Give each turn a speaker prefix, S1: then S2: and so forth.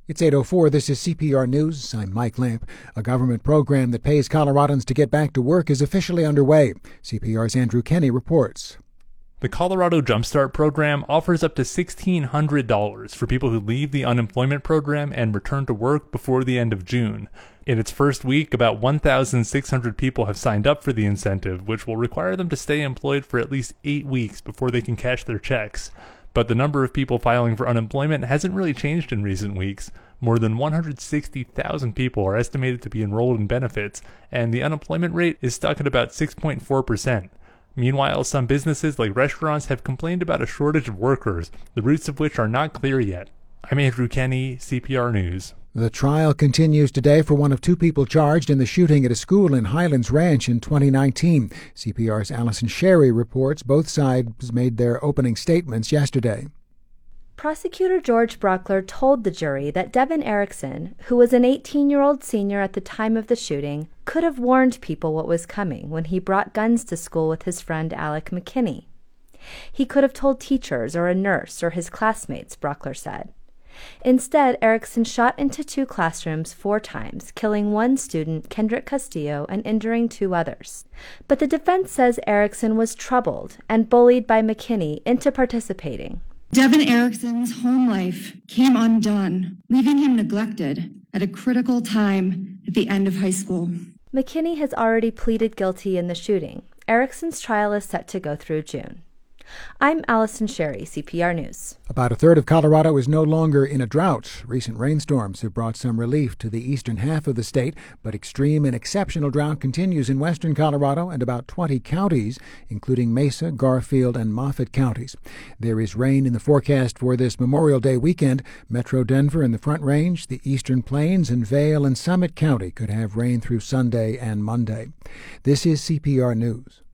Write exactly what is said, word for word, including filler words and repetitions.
S1: It's eight oh four. This is C P R News. I'm Mike Lamp. A government program that pays Coloradans to get back to work is officially underway. C P R's Andrew Kenny reports.
S2: The Colorado Jumpstart program offers up to sixteen hundred dollars for people who leave the unemployment program and return to work before the end of June. In its first week, about one thousand six hundred people have signed up for the incentive, which will require them to stay employed for at least eight weeks before they can cash their checks. But the number of people filing for unemployment hasn't really changed in recent weeks. More than one hundred sixty thousand people are estimated to be enrolled in benefits, and the unemployment rate is stuck at about six point four percent. Meanwhile, some businesses like restaurants have complained about a shortage of workers, the roots of which are not clear yet. I'm Andrew Kenny, C P R News.
S1: The trial continues today for one of two people charged in the shooting at a school in Highlands Ranch in twenty nineteen. C P R's Allison Sherry reports both sides made their opening statements yesterday.
S3: Prosecutor George Brockler told the jury that Devin Erickson, who was an eighteen-year-old senior at the time of the shooting, could have warned people what was coming when he brought guns to school with his friend Alec McKinney. He could have told teachers or a nurse or his classmates, Brockler said. Instead, Erickson shot into two classrooms four times, killing one student, Kendrick Castillo, and injuring two others. But the defense says Erickson was troubled and bullied by McKinney into participating.
S4: Devin Erickson's home life came undone, leaving him neglected at a critical time at the end of high school.
S3: McKinney has already pleaded guilty in the shooting. Erickson's trial is set to go through June. I'm Allison Sherry, C P R News.
S1: About a third of Colorado is no longer in a drought. Recent rainstorms have brought some relief to the eastern half of the state, but extreme and exceptional drought continues in western Colorado and about twenty counties, including Mesa, Garfield, and Moffat counties. There is rain in the forecast for this Memorial Day weekend. Metro Denver and the Front Range, the Eastern Plains, and Vail and Summit County could have rain through Sunday and Monday. This is C P R News.